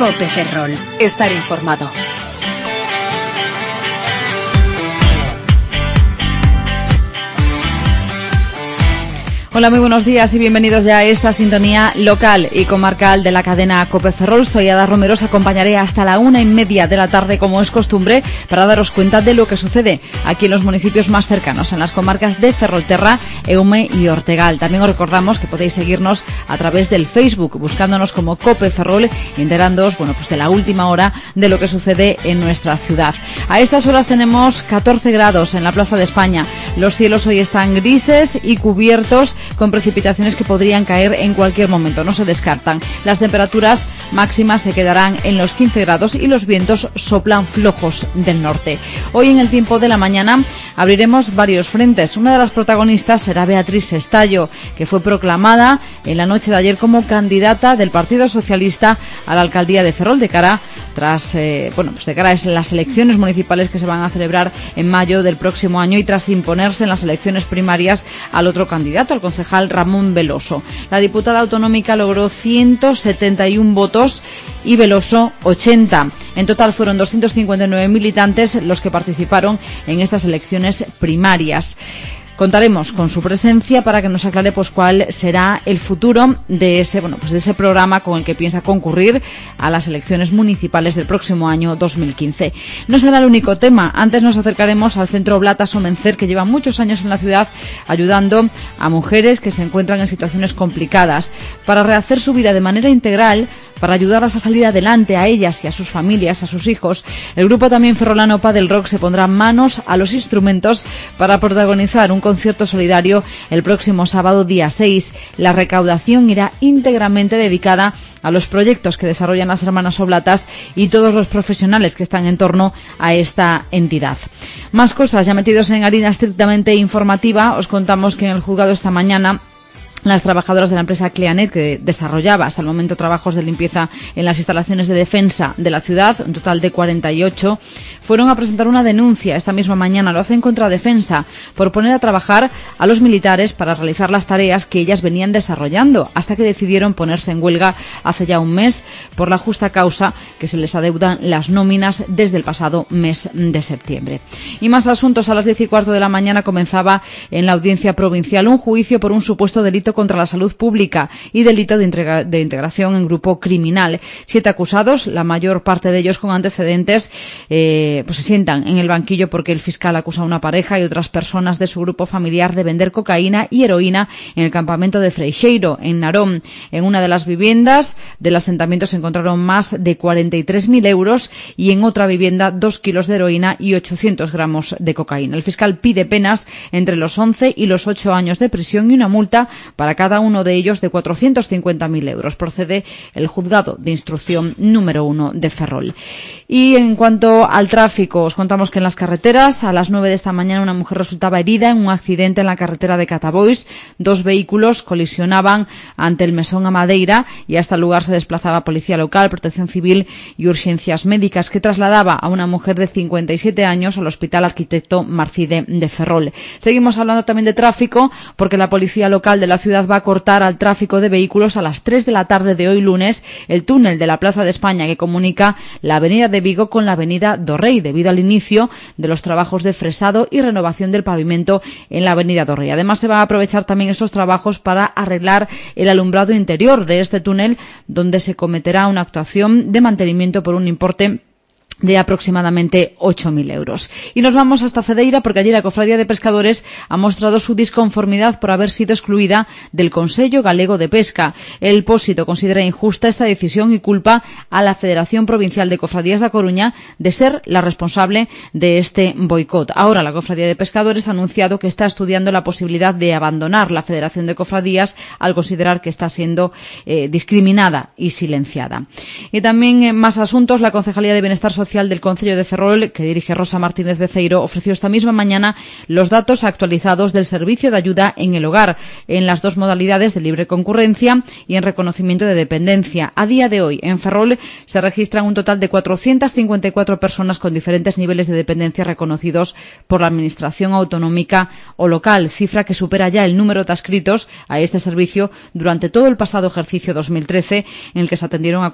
COPE Ferrol. Estar informado. Hola, muy buenos días y bienvenidos ya a esta sintonía local y comarcal de la cadena COPE Ferrol. Soy Ada Romero, os acompañaré hasta la 1:30 de la tarde, como es costumbre, para daros cuenta de lo que sucede aquí en los municipios más cercanos, en las comarcas de Ferrolterra, Eume y Ortegal. También os recordamos que podéis seguirnos a través del Facebook, buscándonos como COPE Ferrol y enterándoos, de la última hora de lo que sucede en nuestra ciudad. A estas horas tenemos 14 grados en la Plaza de España. Los cielos hoy están grises y cubiertos, con precipitaciones que podrían caer en cualquier momento, no se descartan. Las temperaturas máximas se quedarán en los 15 grados y los vientos soplan flojos del norte. Hoy, en el tiempo de la mañana, abriremos varios frentes. Una de las protagonistas será Beatriz Estallo, que fue proclamada en la noche de ayer como candidata del Partido Socialista a la alcaldía de Ferrol de cara a las elecciones municipales que se van a celebrar en mayo del próximo año y tras imponerse en las elecciones primarias al otro candidato, al concejal Ramón Veloso. La diputada autonómica logró 171 votos y Veloso 80. En total fueron 259 militantes los que participaron en estas elecciones primarias. Contaremos con su presencia para que nos aclare cuál será el futuro de ese programa con el que piensa concurrir a las elecciones municipales del próximo año 2015. No será el único tema. Antes nos acercaremos al Centro Blata Somencer, que lleva muchos años en la ciudad ayudando a mujeres que se encuentran en situaciones complicadas para rehacer su vida de manera integral, para ayudarlas a salir adelante, a ellas y a sus familias, a sus hijos. El grupo también ferrolano Padel Rock se pondrá manos a los instrumentos para protagonizar un concierto solidario el próximo sábado, día 6. La recaudación irá íntegramente dedicada a los proyectos que desarrollan las hermanas oblatas y todos los profesionales que están en torno a esta entidad. Más cosas, ya metidos en harina estrictamente informativa, os contamos que en el juzgado esta mañana las trabajadoras de la empresa Cleanet, que desarrollaba hasta el momento trabajos de limpieza en las instalaciones de defensa de la ciudad, un total de 48, fueron a presentar una denuncia esta misma mañana. Lo hacen contra Defensa por poner a trabajar a los militares para realizar las tareas que ellas venían desarrollando, hasta que decidieron ponerse en huelga hace ya un mes por la justa causa que se les adeudan las nóminas desde el pasado mes de septiembre. Y más asuntos. A las 10:15 de la mañana comenzaba en la Audiencia Provincial un juicio por un supuesto delito contra la salud pública y delito de integración en grupo criminal. 7 acusados, la mayor parte de ellos con antecedentes, se sientan en el banquillo porque el fiscal acusa a una pareja y otras personas de su grupo familiar de vender cocaína y heroína en el campamento de Freixeiro, en Narón. En una de las viviendas del asentamiento se encontraron más de 43.000 euros y en otra vivienda 2 kilos de heroína y 800 gramos de cocaína. El fiscal pide penas entre los 11 y los 8 años de prisión y una multa para cada uno de ellos de 450.000 euros. Procede el juzgado de instrucción número 1 de Ferrol. Y en cuanto al tráfico, os contamos que en las carreteras, a las 9 de esta mañana, una mujer resultaba herida en un accidente en la carretera de Catabois. 2 vehículos colisionaban ante el Mesón a Madeira y hasta el lugar se desplazaba policía local, protección civil y urgencias médicas, que trasladaba a una mujer de 57 años al Hospital Arquitecto Marcide de Ferrol. Seguimos hablando también de tráfico, porque la policía local de la ciudad va a cortar al tráfico de vehículos a las 3 de la tarde de hoy lunes el túnel de la Plaza de España que comunica la avenida de Vigo con la avenida do Rei, debido al inicio de los trabajos de fresado y renovación del pavimento en la avenida do Rei. Además, se van a aprovechar también esos trabajos para arreglar el alumbrado interior de este túnel, donde se cometerá una actuación de mantenimiento por un importe de aproximadamente 8.000 euros. Y nos vamos hasta Cedeira, porque allí la Cofradía de Pescadores ha mostrado su disconformidad por haber sido excluida del Consello Galego de Pesca. El Pósito considera injusta esta decisión y culpa a la Federación Provincial de Cofradías da Coruña de ser la responsable de este boicot. Ahora la Cofradía de Pescadores ha anunciado que está estudiando la posibilidad de abandonar la Federación de Cofradías al considerar que está siendo discriminada y silenciada. Y también más asuntos. La Concejalía de Bienestar Social Social del Concello de Ferrol, que dirige Rosa Martínez Beceiro, ofreció esta misma mañana los datos actualizados del servicio de ayuda en el hogar, en las dos modalidades de libre concurrencia y en reconocimiento de dependencia. A día de hoy, en Ferrol se registran un total de 454 personas con diferentes niveles de dependencia reconocidos por la Administración autonómica o local, cifra que supera ya el número de adscritos a este servicio durante todo el pasado ejercicio 2013, en el que se atendieron a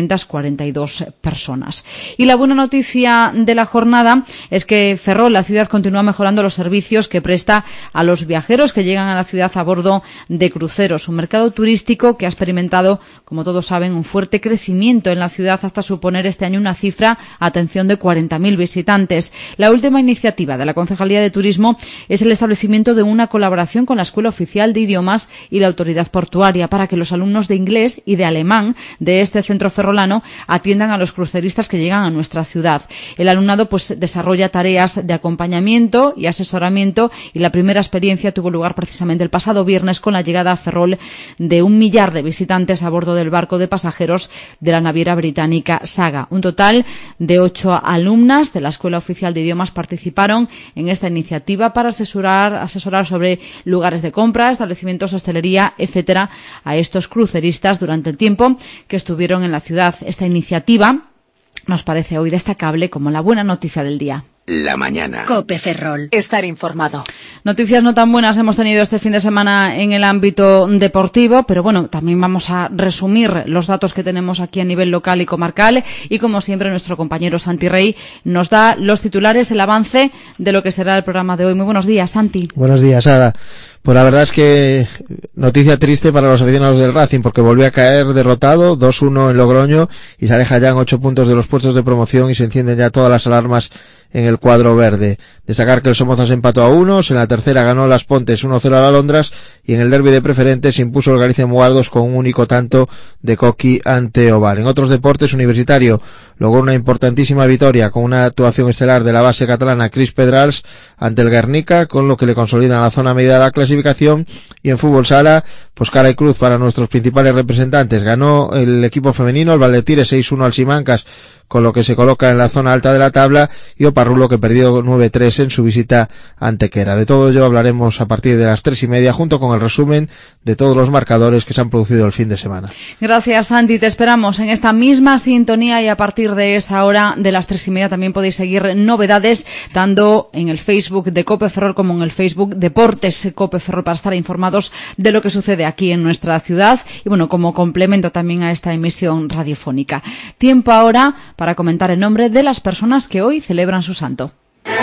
442 personas. Y la buena noticia de la jornada es que Ferrol, la ciudad, continúa mejorando los servicios que presta a los viajeros que llegan a la ciudad a bordo de cruceros, un mercado turístico que ha experimentado, como todos saben, un fuerte crecimiento en la ciudad hasta suponer este año una cifra, atención, de 40.000 visitantes. La última iniciativa de la Concejalía de Turismo es el establecimiento de una colaboración con la Escuela Oficial de Idiomas y la Autoridad Portuaria para que los alumnos de inglés y de alemán de este centro ferrolano atiendan a los cruceristas que llegan a nuestra ciudad. El alumnado desarrolla tareas de acompañamiento y asesoramiento, y la primera experiencia tuvo lugar precisamente el pasado viernes con la llegada a Ferrol de 1 millar de visitantes a bordo del barco de pasajeros de la naviera británica Saga. Un total de 8 alumnas de la Escuela Oficial de Idiomas participaron en esta iniciativa para asesorar sobre lugares de compra, establecimientos, hostelería, etcétera, a estos cruceristas durante el tiempo que estuvieron en la ciudad. Esta iniciativa nos parece hoy destacable como la buena noticia del día. La mañana. COPE Ferrol. Estar informado. Noticias no tan buenas hemos tenido este fin de semana en el ámbito deportivo, pero bueno, también vamos a resumir los datos que tenemos aquí a nivel local y comarcal, y como siempre nuestro compañero Santi Rey nos da los titulares, el avance de lo que será el programa de hoy. Muy buenos días, Santi. Buenos días, Ada. Pues la verdad es que noticia triste para los aficionados del Racing, porque volvió a caer derrotado 2-1 en Logroño y se aleja ya en 8 puntos de los puestos de promoción y se encienden ya todas las alarmas en el cuadro verde. Destacar que el Somozas empató a 1, en la tercera ganó Las Pontes 1-0 a la Londras y en el derbi de preferentes se impuso el Galicia Mugardos con un único tanto de Coqui ante Ovar. En otros deportes, Universitario logró una importantísima victoria con una actuación estelar de la base catalana Cris Pedrals ante el Guernica, con lo que le consolida en la zona media de la clasificación. Y en fútbol sala, pues cara y cruz para nuestros principales representantes. Ganó el equipo femenino, el Valdetire 6-1 al Simancas, con lo que se coloca en la zona alta de la tabla, y Oparrulo, que perdió 9-3 en su visita a Antequera. De todo ello hablaremos a partir de las 3:30, junto con el resumen de todos los marcadores que se han producido el fin de semana. Gracias, Santi. Te esperamos en esta misma sintonía, y a partir de esa hora de las 3:30 también podéis seguir novedades, tanto en el Facebook de COPE Ferrol como en el Facebook Deportes COPE Ferrol, para estar informados de lo que sucede aquí en nuestra ciudad, y bueno, como complemento también a esta emisión radiofónica. Tiempo ahora para comentar el nombre de las personas que hoy celebran su santo.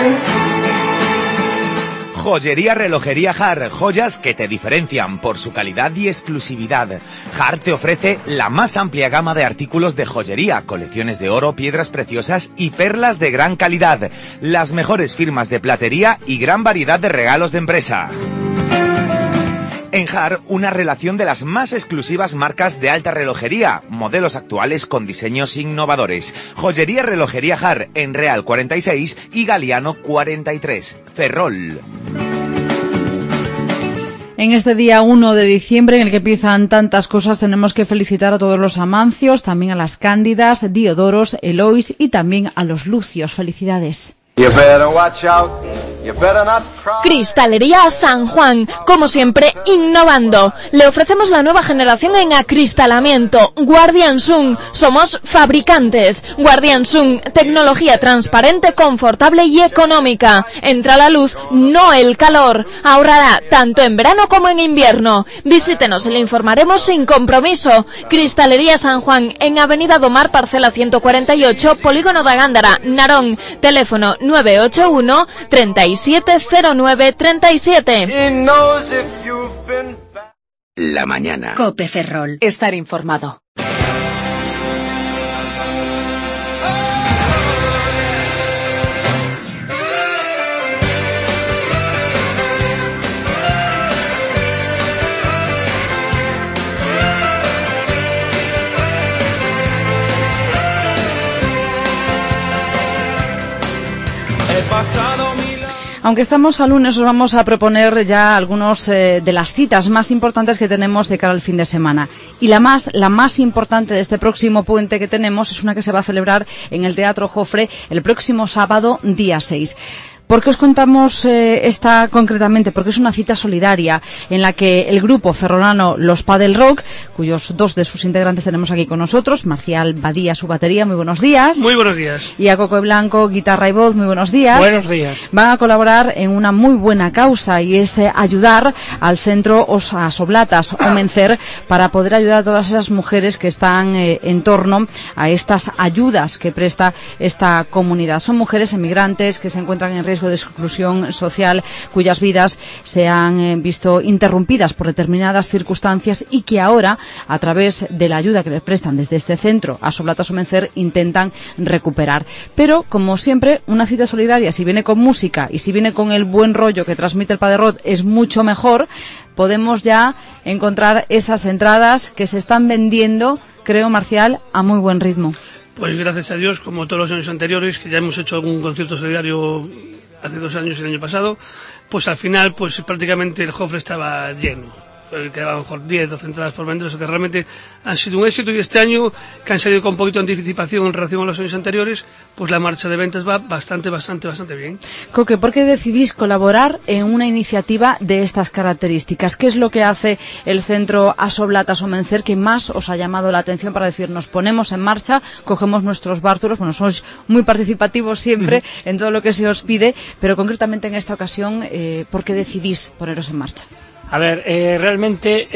Joyería Relojería Har, joyas que te diferencian por su calidad y exclusividad. Har te ofrece la más amplia gama de artículos de joyería, colecciones de oro, piedras preciosas y perlas de gran calidad, las mejores firmas de platería y gran variedad de regalos de empresa. En Har, una relación de las más exclusivas marcas de alta relojería, modelos actuales con diseños innovadores. Joyería Relojería Har, en Real 46 y Galiano 43, Ferrol. En este día 1 de diciembre, en el que empiezan tantas cosas, tenemos que felicitar a todos los Amancios, también a las Cándidas, Diodoros, Elois y también a los Lucios. Felicidades. Cristalería San Juan, como siempre, innovando. Le ofrecemos la nueva generación en acristalamiento. Guardian Sun, somos fabricantes. Guardian Sun, tecnología transparente, confortable y económica. Entra la luz, no el calor. Ahorrará tanto en verano como en invierno. Visítenos y le informaremos sin compromiso. Cristalería San Juan, en Avenida Domar, parcela 148, Polígono de Gándara, Narón. Teléfono 981 3709 37. La mañana. COPE Ferrol. Estar informado. Aunque estamos a lunes, os vamos a proponer ya algunos de las citas más importantes que tenemos de cara al fin de semana. Y la más importante de este próximo puente que tenemos es una que se va a celebrar en el Teatro Jofre el próximo sábado, día 6. ¿Por qué os contamos esta concretamente? Porque es una cita solidaria en la que el grupo ferrolano Los Padel Rock, cuyos dos de sus integrantes tenemos aquí con nosotros, Marcial Badía, su batería, muy buenos días. Muy buenos días. Y a Coco Blanco, guitarra y voz, muy buenos días. Buenos días. Van a colaborar en una muy buena causa y es ayudar al centro Os Oblatas Omencer para poder ayudar a todas esas mujeres que están en torno a estas ayudas que presta esta comunidad. Son mujeres emigrantes que se encuentran en riesgo de exclusión social, cuyas vidas se han visto interrumpidas por determinadas circunstancias y que ahora, a través de la ayuda que les prestan desde este centro a Oblatas Omencer, intentan recuperar. Pero, como siempre, una cita solidaria, si viene con música y si viene con el buen rollo que transmite el Padel Rock, es mucho mejor. Podemos ya encontrar esas entradas que se están vendiendo, creo, Marcial, a muy buen ritmo. Pues gracias a Dios, como todos los años anteriores, que ya hemos hecho algún concierto solidario hace 2 años y el año pasado, pues al final pues prácticamente el Jofre estaba lleno. Quedaban a lo mejor 10, 12 entradas por vender, o sea que realmente han sido un éxito, y este año, que han salido con un poquito de anticipación en relación a los años anteriores, pues la marcha de ventas va bastante bien. Coque, ¿por qué decidís colaborar en una iniciativa de estas características? ¿Qué es lo que hace el centro As Oblatas Omencer que más os ha llamado la atención para decir, nos ponemos en marcha, cogemos nuestros bártulos? Bueno, sois muy participativos siempre en todo lo que se os pide, pero concretamente en esta ocasión, ¿por qué decidís poneros en marcha? A ver, realmente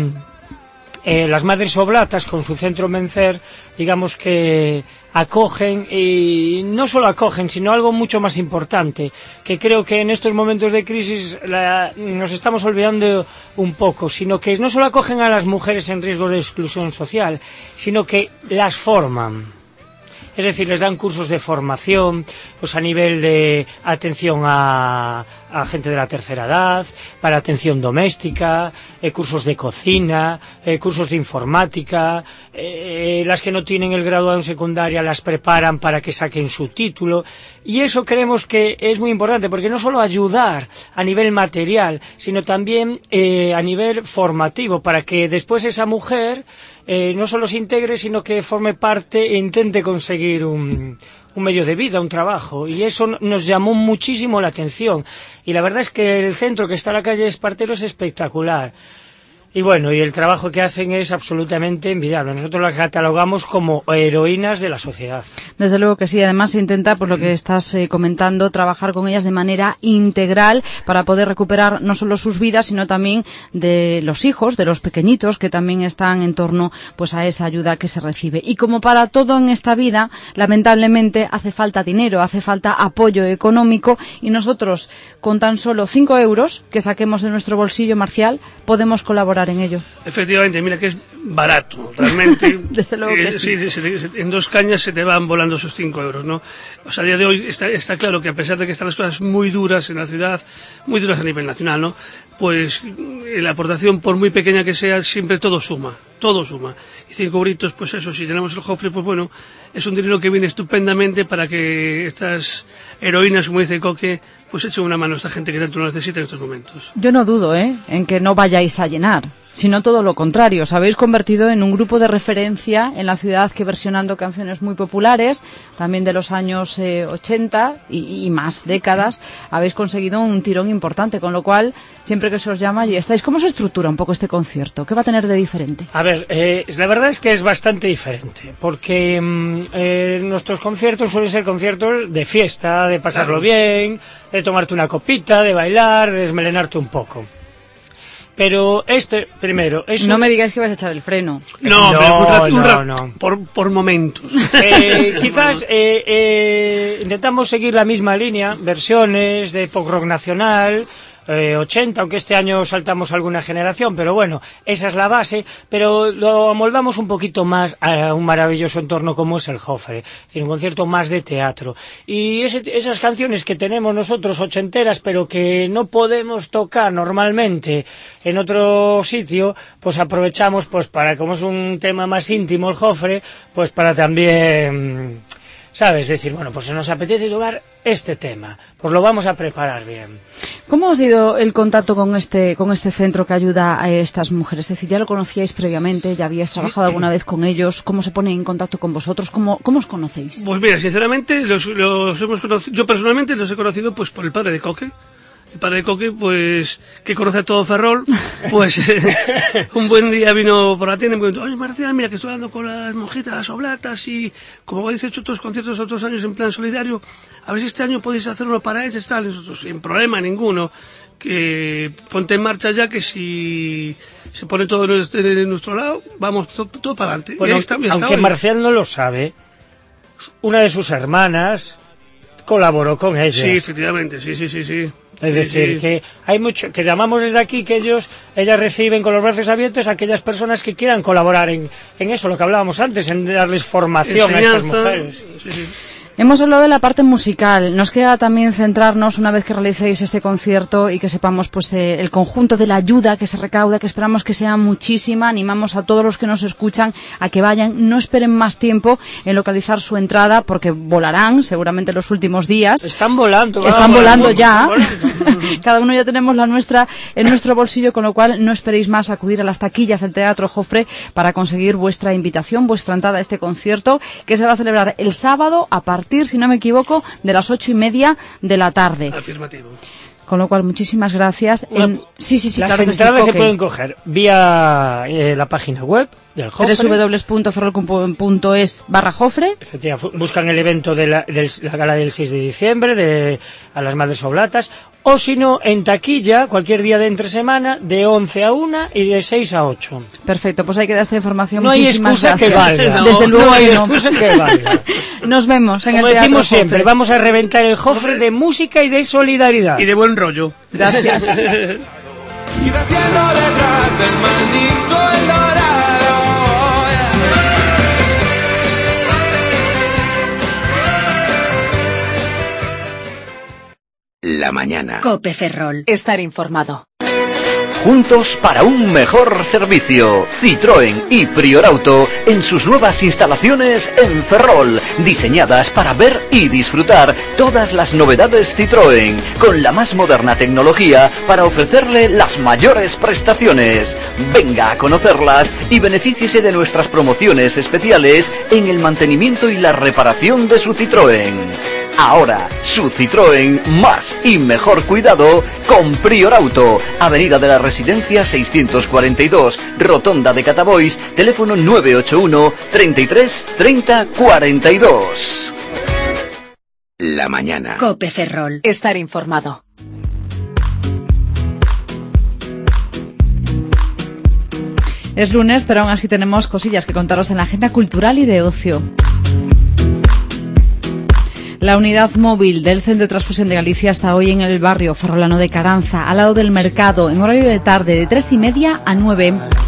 las Madres Oblatas con su centro Omencer, digamos que acogen, y no solo acogen, sino algo mucho más importante, que creo que en estos momentos de crisis nos estamos olvidando un poco, sino que no solo acogen a las mujeres en riesgo de exclusión social, sino que las forman. Es decir, les dan cursos de formación, pues a nivel de atención a gente de la tercera edad, para atención doméstica, cursos de cocina, cursos de informática. Las que no tienen el graduado en secundaria las preparan para que saquen su título. Y eso creemos que es muy importante, porque no solo ayudar a nivel material, sino también a nivel formativo, para que después esa mujer no solo se integre, sino que forme parte e intente conseguir un medio de vida, un trabajo, y eso nos llamó muchísimo la atención. Y la verdad es que el centro que está en la calle Espartero es espectacular. Y bueno, y el trabajo que hacen es absolutamente envidiable. Nosotros las catalogamos como heroínas de la sociedad. Desde luego que sí. Además se intenta, pues lo que estás comentando, trabajar con ellas de manera integral para poder recuperar no solo sus vidas, sino también de los hijos, de los pequeñitos que también están en torno pues a esa ayuda que se recibe. Y como para todo en esta vida, lamentablemente hace falta dinero, hace falta apoyo económico, y nosotros con tan solo 5 euros que saquemos de nuestro bolsillo, Marcial, podemos colaborar en ello. Efectivamente, mira que es barato, realmente. Desde luego que sí. En 2 cañas se te van volando esos 5 euros, ¿no? O sea, a día de hoy está claro que, a pesar de que están las cosas muy duras en la ciudad, muy duras a nivel nacional, ¿no? Pues la aportación, por muy pequeña que sea, siempre todo suma. Y 5 euritos, pues eso, si tenemos el Jofre, pues bueno, es un dinero que viene estupendamente para que estas heroínas, como dice Coque, pues echen una mano a esta gente que tanto lo necesita en estos momentos. Yo no dudo, en que no vayáis a llenar, sino todo lo contrario. Os habéis convertido en un grupo de referencia en la ciudad, que versionando canciones muy populares, también de los años 80 y más décadas, habéis conseguido un tirón importante, con lo cual, siempre que se os llama, allí estáis. ¿Cómo se estructura un poco este concierto? ¿Qué va a tener de diferente? A ver, la verdad es que es bastante diferente, porque nuestros conciertos suelen ser conciertos de fiesta, de pasarlo bien, de tomarte una copita, de bailar, de desmelenarte un poco. Pero primero... No me digáis que vais a echar el freno. No. Por momentos. Quizás intentamos seguir la misma línea, versiones de pop rock nacional, 80, aunque este año saltamos alguna generación, pero bueno, esa es la base, pero lo amoldamos un poquito más a un maravilloso entorno como es el Jofre, es decir, un concierto más de teatro. Y esas canciones que tenemos nosotros ochenteras, pero que no podemos tocar normalmente en otro sitio, pues aprovechamos, pues para, como es un tema más íntimo el Jofre, pues para también ¿sabes? Decir, bueno, pues se nos apetece tocar este tema, pues lo vamos a preparar bien. ¿Cómo ha sido el contacto con este centro que ayuda a estas mujeres? Es decir, ¿ya lo conocíais previamente? ¿Ya habíais trabajado alguna vez con ellos? ¿Cómo se ponen en contacto con vosotros? ¿Cómo os conocéis? Pues mira, sinceramente, los hemos conocido, yo personalmente los he conocido pues por el padre de Coque. El padre de Coque, pues, que conoce a todo Ferrol, pues un buen día vino por la tienda y me dijo, oye, Marcial, mira que estoy hablando con las monjitas, las oblatas, y como habéis hecho otros conciertos otros años en plan solidario, a ver si este año podéis hacer uno para ellos, tal, nosotros, sin problema ninguno, que ponte en marcha ya, que si se pone todo de nuestro lado, vamos todo para adelante. Bueno, aunque Marcial no lo sabe, una de sus hermanas colaboró con ellas. Sí, efectivamente, sí. Es decir, que hay mucho, que llamamos desde aquí que ellas reciben con los brazos abiertos a aquellas personas que quieran colaborar en eso, lo que hablábamos antes, en darles formación a estas mujeres. Sí. Hemos hablado de la parte musical. Nos queda también centrarnos, una vez que realicéis este concierto y que sepamos pues el conjunto de la ayuda que se recauda, que esperamos que sea muchísima. Animamos a todos los que nos escuchan a que vayan, no esperen más tiempo en localizar su entrada, porque volarán seguramente los últimos días. Están volando ya. Cada uno ya tenemos la nuestra en nuestro bolsillo, con lo cual no esperéis más acudir a las taquillas del Teatro Jofre para conseguir vuestra invitación, vuestra entrada a este concierto, que se va a celebrar el sábado a partir, si no me equivoco, de las 8:30 de la tarde. Afirmativo. Con lo cual, muchísimas gracias. Sí, las claro, entradas se pueden coger vía la página web del Jofre, www.ferrol.es/Jofre. Efectivamente, buscan el evento de la gala del 6 de diciembre a las Madres Oblatas, o si no, en taquilla, cualquier día de entre semana, de 11 a 1 y de 6 a 8. Perfecto, pues ahí queda esta información. No hay excusa que valga. Desde luego no hay excusa que valga. Nos vemos en Como el Teatro decimos Jofre. siempre, vamos a reventar el Jofre de música y de solidaridad. Y de buen rollo. Gracias. Y desciendo detrás del maldito El Dorado. La mañana. COPE Ferrol. Estar informado. Juntos para un mejor servicio. Citroën y Prior Auto en sus nuevas instalaciones en Ferrol, diseñadas para ver y disfrutar todas las novedades Citroën, con la más moderna tecnología para ofrecerle las mayores prestaciones. Venga a conocerlas y benefíciese de nuestras promociones especiales en el mantenimiento y la reparación de su Citroën. Ahora, su Citroën más y mejor cuidado con Prior Auto, Avenida de la Residencia 642, Rotonda de Catabois, teléfono 981 33 30 42. La mañana. COPE Ferrol. Estar informado. Es lunes, pero aún así tenemos cosillas que contaros en la agenda cultural y de ocio. La unidad móvil del Centro de Transfusión de Galicia está hoy en el barrio ferrolano de Caranza, al lado del mercado, en horario de tarde, de 3:30 a 9.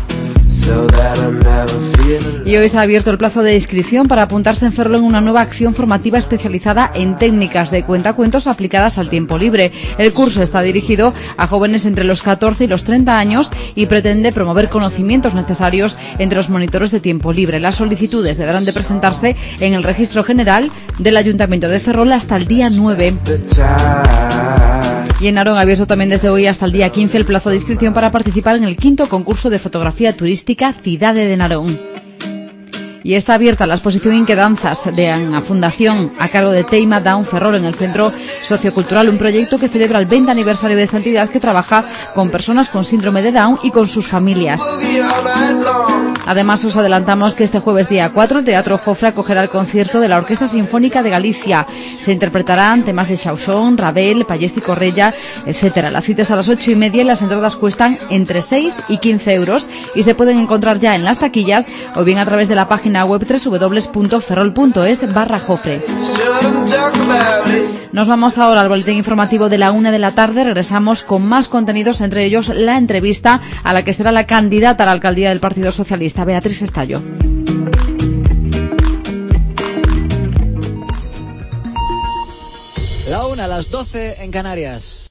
Y hoy se ha abierto el plazo de inscripción para apuntarse en Ferrol en una nueva acción formativa especializada en técnicas de cuentacuentos aplicadas al tiempo libre. El curso está dirigido a jóvenes entre los 14 y los 30 años y pretende promover conocimientos necesarios entre los monitores de tiempo libre. Las solicitudes deberán de presentarse en el Registro General del Ayuntamiento de Ferrol hasta el día 9. Y en Narón ha abierto también desde hoy hasta el día 15 el plazo de inscripción para participar en el 5º concurso de fotografía turística Cidade de Narón. Y está abierta la exposición Inquedanzas de la Fundación a cargo de Teima Down Ferrol en el Centro Sociocultural, un proyecto que celebra el 20 aniversario de esta entidad que trabaja con personas con síndrome de Down y con sus familias. Además, os adelantamos que este jueves día 4 el Teatro Jofre acogerá el concierto de la Orquesta Sinfónica de Galicia. Se interpretarán temas de Chausson, Ravel, Pallés y Correia, etcétera. La cita es a las 8:30 y las entradas cuestan entre 6 y 15 euros y se pueden encontrar ya en las taquillas o bien a través de la página web www.ferrol.es/Jofre. Nos vamos ahora al boletín informativo de la 1 de la tarde. Regresamos con más contenidos, entre ellos la entrevista a la que será la candidata a la alcaldía del Partido Socialista, Beatriz Estallo. La 1, a las 12 en Canarias.